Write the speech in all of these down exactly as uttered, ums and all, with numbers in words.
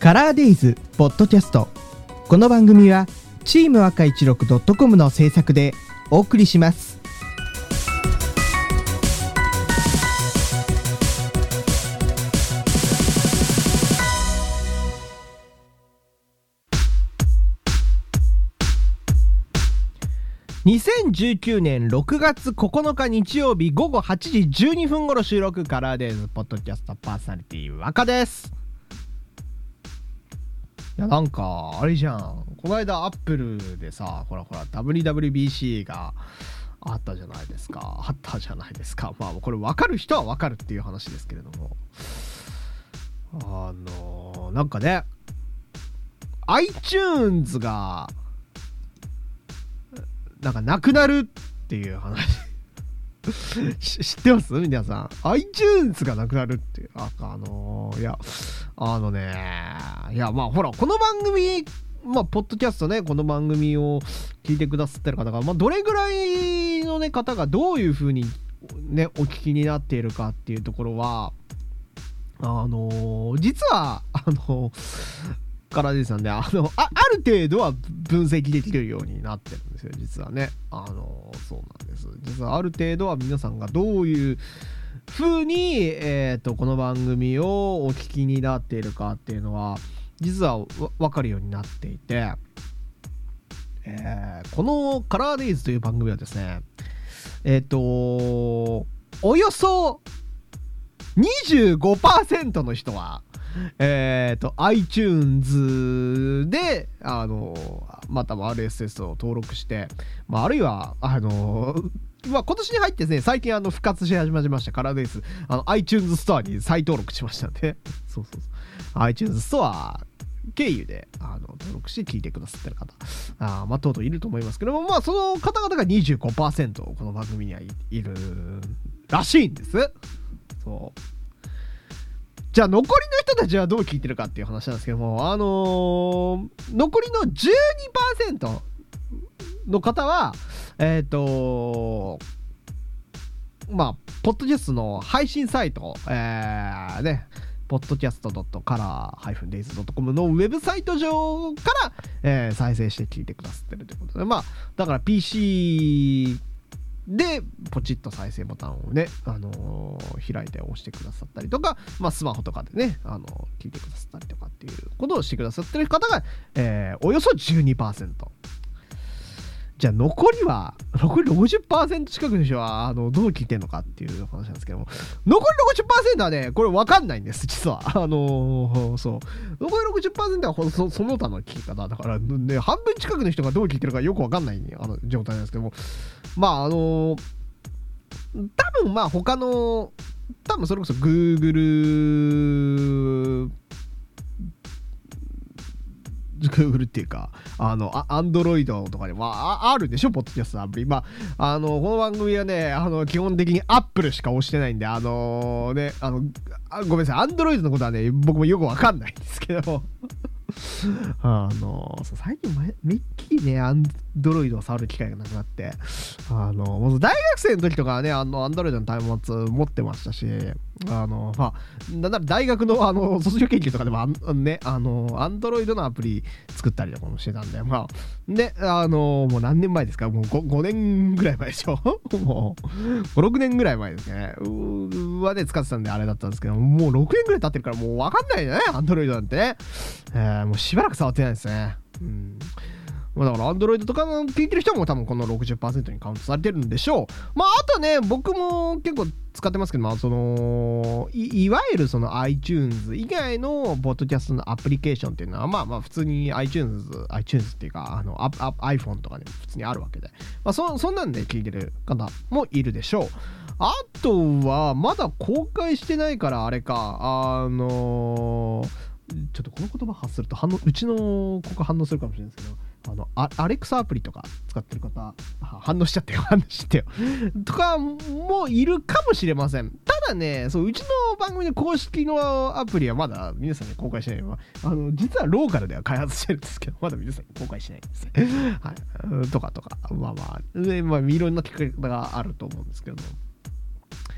カラーデイズポッドキャスト。この番組はチーム赤いちろくドットコムの制作でお送りします。にせんじゅうきゅうねんろくがつここのか日曜日午後はちじじゅうにふん頃収録、カラーデイズポッドキャストパーソナリティ若です。いやなんかあれじゃん、この間アップルでさ、ほらほら ダブリューダブリュービーシー があったじゃないですかあったじゃないですかまあこれ分かる人は分かるっていう話ですけれども、あのー、なんかね iTunes がなんかなくなるっていう話知ってます皆さん。 iTunes がなくなるっていう、あ、あのー、いやあのねいやまあほらこの番組、まあポッドキャストね、この番組を聞いてくださってる方が、まあどれぐらいのね方がどういう風にねお聞きになっているかっていうところは、あのー、実はあのカラーデイズさんで、あの あ, ある程度は分析できるようになってるんですよ実はね。あのそうなんです。実はある程度は皆さんがどういう風に、えー、とこの番組をお聞きになっているかっていうのは実は分かるようになっていて、えー、このカラーデイズという番組はですね、えっ、ー、とおよそ にじゅうごパーセント の人はえーと iTunes であのまたも アールエスエス を登録して、まあ、あるいはあのまあ、今年に入ってですね、最近あの復活し始めましたカラーデイズ、あの iTunes ストアに再登録しましたんでそうそうそう iTunes ストア経由であの登録して聞いてくださってる方、あまあとうとういると思いますけども、まあその方々が にじゅうごパーセント この番組にはい、いるらしいんです。そうじゃあ残りの人たちはどう聞いてるかっていう話なんですけども、あのー、残りの じゅうにパーセント の方はえっ、ー、とまあポッドキャストの配信サイト、えー、ねポッドキャスト ドットカラーデイズ ドットコム のウェブサイト上から、えー、再生して聞いてくださってるということで、まあだから ピーシーでポチッと再生ボタンをね、あのー、開いて押してくださったりとか、まあ、スマホとかでね、あのー、聞いてくださったりとかっていうことをしてくださってる方が、えー、およそ じゅうにパーセント。 じゃあ残りは残り ろくじゅっパーセント 近くの人はあのどう聞いてんのかっていう話なんですけども、残り ろくじゅっパーセント はねこれ分かんないんです実は。あのー、そう残り ろくじゅっパーセント は そ, その他の聞き方だから、ね、半分近くの人がどう聞いてるかよく分かんないあの状態なんですけども、まああのー、多分まあ他の多分それこそ Google Google っていうかあのアンドロイドとかでまああるでしょポッドキャストアプリ。まああのこの番組はねあの基本的に Apple しか押してないんで、あのー、ねあのあごめんなさい、アンドロイドのことはね僕もよくわかんないんですけどあのそう最近めっきりねアンドロイドを触る機会がなくなって、あのもう大学生の時とかはねあのアンドロイドの端末持ってましたし、あのまあなんなら大学のあの卒業研究とかでもあねあのアンドロイドのアプリ作ったりとかもしてたんで、まあであのもう何年前ですか、もう 5, ごねんぐらい前でしょもうごろくねんぐらい前ですねうはね使ってたんであれだったんですけど、もうろくねんぐらい経ってるからもう分かんないよねアンドロイドなんてね、えー、もうしばらく触ってないですね。うんだから Android とかの聞いてる人も多分この ろくじゅっパーセント にカウントされてるんでしょう。まああとね僕も結構使ってますけど、まあその い, いわゆるその iTunes 以外のポッドキャストのアプリケーションっていうのはまあまあ普通に iTunes iTunes っていうかあの iPhone とかで普通にあるわけで、まあ そ, そんなんで聞いてる方もいるでしょう。あとはまだ公開してないからあれかあのちょっとこの言葉発すると反応うちの子が反応するかもしれないですけど、あのアレクサアプリとか使ってる方反応しちゃってよ反応してよとかもいるかもしれません。ただねそううちの番組の公式のアプリはまだ皆さんに公開してないのは、あの実はローカルでは開発してるんですけどまだ皆さんに公開してないんですねはい、とかとかまあまあ、ねまあ、いろんな聞き方があると思うんですけども、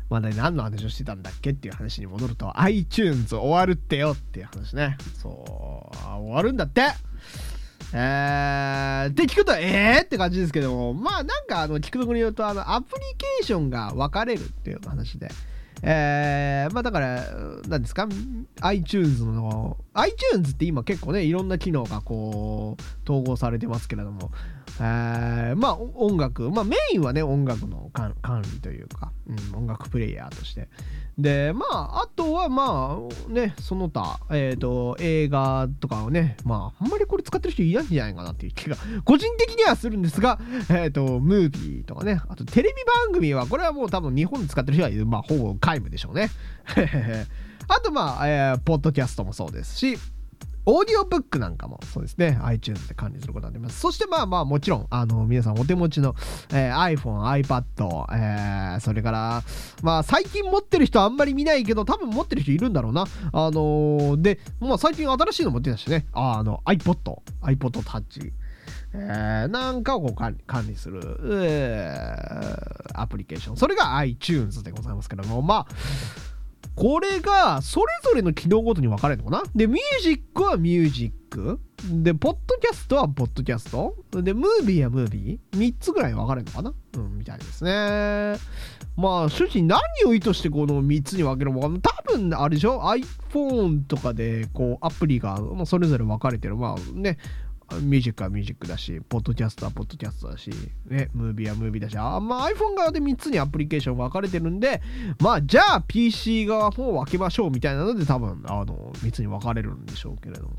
まあね、何の話をしてたんだっけっていう話に戻ると、iTunes 終わるってよっていう話ね。そう、終わるんだって。えー、って聞くと、えーって感じですけども、まあなんかあの聞くところによると、あのアプリケーションが分かれるっていう話で、えー、まあだから、何ですか、iTunes の、iTunes って今結構ね、いろんな機能がこう、統合されてますけれども、えー、まあ音楽、まあメインはね、音楽の管理というか、うん、音楽プレイヤーとして。で、まあ、あとはまあ、ね、その他、えっと、映画とかをね、まあ、あんまりこれ使ってる人いないんじゃないかなっていう気が、個人的にはするんですが、えっと、ムービーとかね、あとテレビ番組は、これはもう多分日本で使ってる人は、まあ、ほぼ皆無でしょうね。あと、まあ、えー、ポッドキャストもそうですし、オーディオブックなんかもそうですね、 iTunes で管理することができます。そしてまあまあもちろんあの皆さんお手持ちの、えー、iPhone、iPad、えー、それからまあ最近持ってる人はあんまり見ないけど多分持ってる人いるんだろうな。あのー、で、まあ最近新しいの持ってたしね、ああの iPod、iPod Touch、えー、なんかをこう管理、管理する、えー、アプリケーション、それが iTunes でございますけども、まあこれがそれぞれの機能ごとに分かれるのかな。で、ミュージックはミュージックで、ポッドキャストはポッドキャストで、ムービーはムービーみっつぐらい分かれるのかな、うん、みたいですね。まあ主人何を意図してこのみっつに分けるのか、多分あれでしょ、 iPhone とかでこうアプリがそれぞれ分かれてる。まあね、ミュージックはミュージックだし、ポッドキャストはポッドキャストだし、ね、ムービーはムービーだし、あまあ iPhone 側でみっつにアプリケーション分かれてるんで、まあじゃあ ピーシー 側も分けましょうみたいなので多分あのみっつに分かれるんでしょうけれども。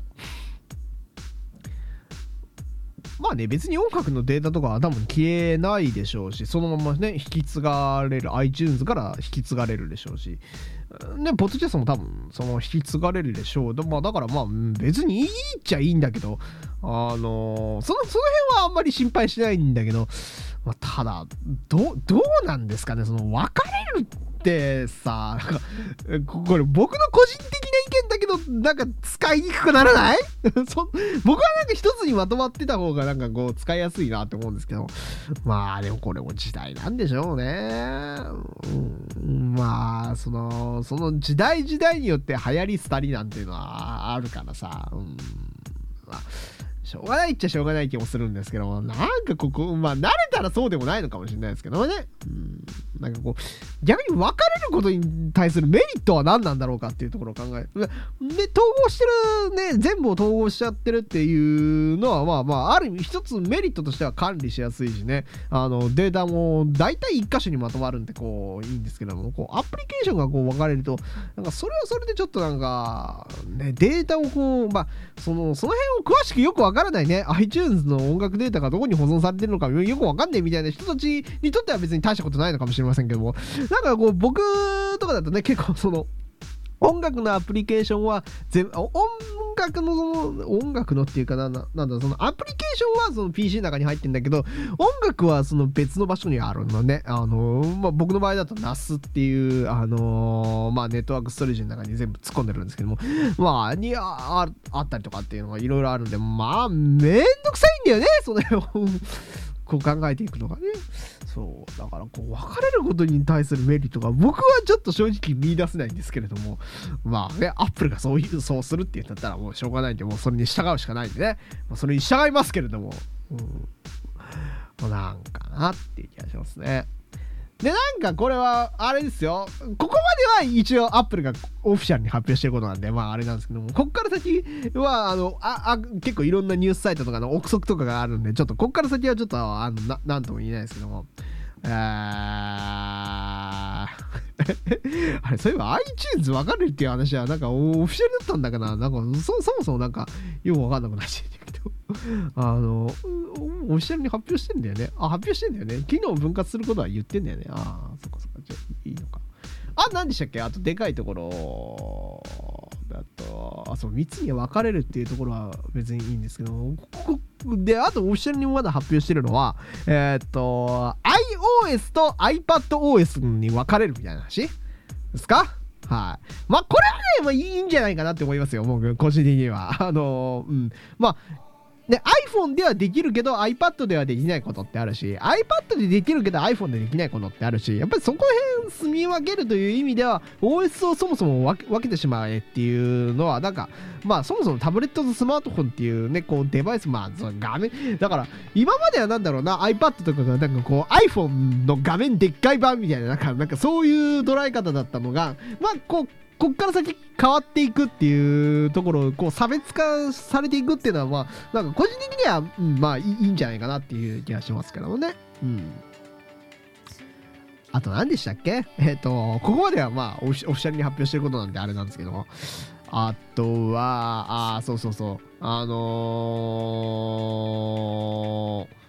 まあね、別に音楽のデータとかは多分消えないでしょうし、そのままね、引き継がれる、iTunes から引き継がれるでしょうし、ね、ポッドキャストも多分その引き継がれるでしょう。まあだからまあ別にいいっちゃいいんだけど、あのー、その、その辺はあんまり心配しないんだけど、まあ、ただ、ど、どうなんですかね、その分かれるってさ、なんかこれ僕の個人的な意見だけど、なんか使いにくくならないそ僕はなんか一つにまとまってた方がなんかこう使いやすいなって思うんですけど、まあでもこれも時代なんでしょうね。うん、まあそのその時代時代によって流行り廃りなんていうのはあるからさ、うん、まあしょうがないっちゃしょうがない気もするんですけども、なんかここ、まあ慣れたらそうでもないのかもしれないですけどね。うん、なんかこう、逆に分かれることに対するメリットは何なんだろうかっていうところを考える。で、統合してるね、全部を統合しちゃってるっていうのは、まあまあ、ある意味一つメリットとしては管理しやすいしね、あの、データも大体一箇所にまとまるんで、こう、いいんですけども、こう、アプリケーションがこう分かれると、なんかそれはそれでちょっとなんか、ね、データをこう、まあ、その、その辺を詳しくよく分かわからないね、iTunes の音楽データがどこに保存されてるのかよくわかんないみたいな人たちにとっては別に大したことないのかもしれませんけども、なんかこう僕とかだとね、結構その音楽のアプリケーションは全音楽のその音楽のっていうかな、な、なんだそのアプリケーションはその ピーシー の中に入ってるんだけど、音楽はその別の場所にあるのね。あのー、まあ、僕の場合だと ナス っていうあのー、まあネットワークストレージの中に全部突っ込んでるんですけども、まあに あ, あったりとかっていうのがいろいろあるんで、まあめんどくさいんだよね、それをこう考えていくのがね。そうだからこう分かれることに対するメリットが僕はちょっと正直見出せないんですけれども、まあね、アップルがそういうそうするって言ったらもうしょうがないんで、もうそれに従うしかないんでね、まあ、それに従いますけれども、うん、なんかなっていう気がしますね。で、なんかこれはあれですよ、ここまでは一応アップルがオフィシャルに発表してることなんで、まああれなんですけども、こっから先はあのああ結構いろんなニュースサイトとかの憶測とかがあるんで、ちょっとこっから先はちょっとあの な, なんとも言えないですけども、ああれ、そういえば iTunes 分かるっていう話はなんかオフィシャルだったんだかな、なんか そ, そもそもなんかよく分かんなくなっちゃったけどあのオフィシャルに発表してんだよね。あ、発表してんだよね。機能分割することは言ってんだよね。ああ、そっかそっか、じゃあいいのか。あ、何でしたっけ、あとでかいところだと、あ、そう、みっつに分かれるっていうところは別にいいんですけど、ここで、あとオフィシャルにまだ発表してるのは、えー、っと、iOS と iPadOS に分かれるみたいな話ですか。はい。まあ、これはね、まあ、いいんじゃないかなって思いますよ、僕、個人的には。あの、うん。まあ、 で iPhone ではできるけど iPad ではできないことってあるし、 iPad でできるけど iPhone でできないことってあるし、やっぱりそこら辺住み分けるという意味では オーエス をそもそも分け、分けてしまえっていうのはなんかまあそもそもタブレットとスマートフォンっていうねこうデバイス、まあその画面だから今まではなんだろうな iPad とかがなんかこう iPhone の画面でっかい版みたいななんか、なんかそういう捉え方だったのが、まあこうこっから先変わっていくっていうところをこう差別化されていくっていうのはまあなんか個人的には、うん、まあいいんじゃないかなっていう気がしますけどもね。うん。あと何でしたっけ？えっとここまではまあオフィシャルに発表してることなんであれなんですけども、あとはあそうそうそうあのー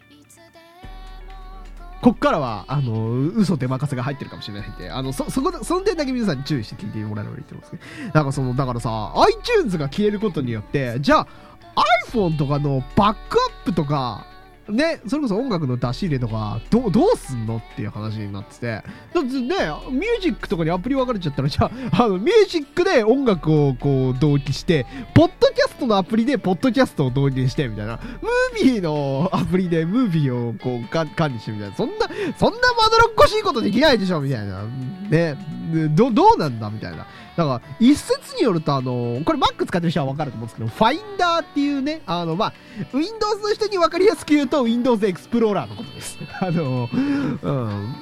こっからはあの嘘手任せが入ってるかもしれないんで、あの そ, そこその点だけ皆さんに注意して聞いてもらえればいいと思うんですけど、なんかそのだからさ iTunes が消えることによってじゃあ iPhone とかのバックアップとかね、それこそ音楽の出し入れとかど, どうすんのっていう話になってて、だってねミュージックとかにアプリ分かれちゃったらじゃあ、あのミュージックで音楽をこう同期してポッドキャストのアプリでポッドキャストを導入してみたいな、ムービーのアプリでムービーをこう管理してみたいな、そんなそんなまどろっこしいことできないでしょみたいなね、ど, どうなんだみたいな。だから一説によるとあのこれ Mac 使ってる人は分かると思うんですけど、Finder っていうねあのまあ Windows の人に分かりやすく言うと Windows Explorer のことですあのうん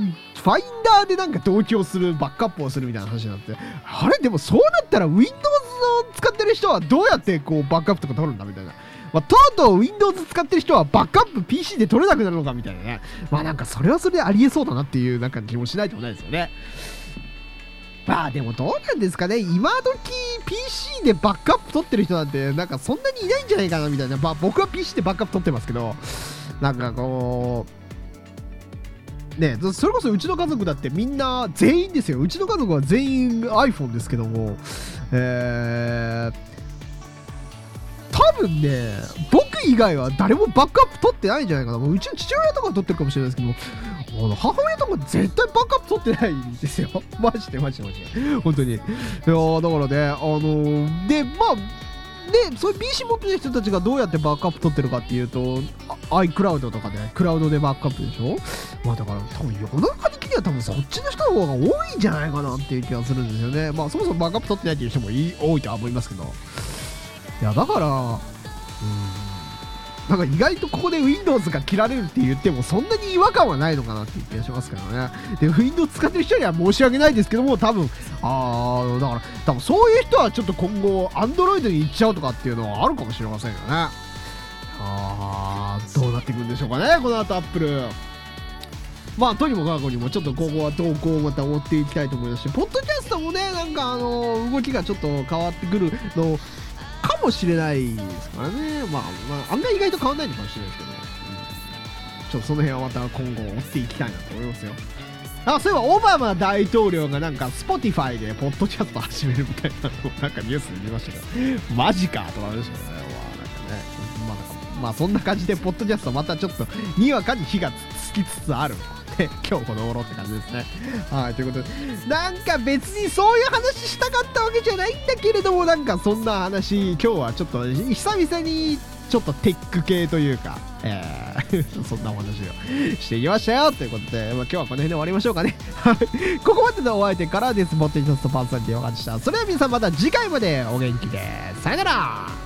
Finder でなんか同期をするバックアップをするみたいな話になって、あれでもそうなったら Windows を使ってる人はどうやってこうバックアップとか取るんだみたいな、まあ、とうとう Windows 使ってる人はバックアップ ピーシー で取れなくなるのかみたいなね、まあなんかそれはそれでありえそうだなっていうなんか気もしないともないですよね。まあでもどうなんですかね、今時 ピーシー でバックアップ取ってる人なんてなんかそんなにいないんじゃないかなみたいな、まあ僕は ピーシー でバックアップ取ってますけど、なんかこうね、それこそうちの家族だってみんな全員ですよ、うちの家族は全員 iPhone ですけども、えー多分ね僕以外は誰もバックアップ取ってないんじゃないかな。もううちの父親とかは取ってるかもしれないですけども、あの母親とか絶対バックアップ取ってないんですよマジでマジでマジで本当に。いやだからねあのー、でまあでそういう ピーシー 持ってる人たちがどうやってバックアップ取ってるかっていうと iCloud とかでクラウドでバックアップでしょ。まあだから多分世の中的には多分そっちの人の方が多いんじゃないかなっていう気がするんですよね。まあそもそもバックアップ取ってないっていう人も多いとは思いますけど、いやだからうんなんか意外とここで Windows が切られるって言ってもそんなに違和感はないのかなっていう気がしますけどね。で Windows 使ってる人には申し訳ないですけども、多分あーだから多分そういう人はちょっと今後 Android に行っちゃうとかっていうのはあるかもしれませんよね。あーどうなっていくんでしょうかねこの後 Apple。まあとにもかくにもちょっと今後は動向をまた追っていきたいと思いますし、ポッドキャストもねなんかあの動きがちょっと変わってくるのかもしれないですからね。まあ、まあ、あんな意外と変わんないのかもしれないですけど、うん、ちょっとその辺はまた今後追っていきたいなと思いますよ。あ、そういえばオバマ大統領がなんか Spotify でポッドキャスト始めるみたいなのをなんかニュースで見ましたけどマジかとかありましたけどね。まあなんかね、まあ、なんかまあそんな感じでポッドキャストまたちょっとにわかに火がつきつつある今日この頃って感じですね。はい、ということでなんか別にそういう話したかったわけじゃないんだけれども、なんかそんな話今日はちょっと久々にちょっとテック系というか、えー、そんなお話をしていきましたよということで、まあ、今日はこの辺で終わりましょうかね。ここまでのお相手からです。ボット一つとパンサリティをお話した。それでは皆さんまた次回までお元気でさよなら。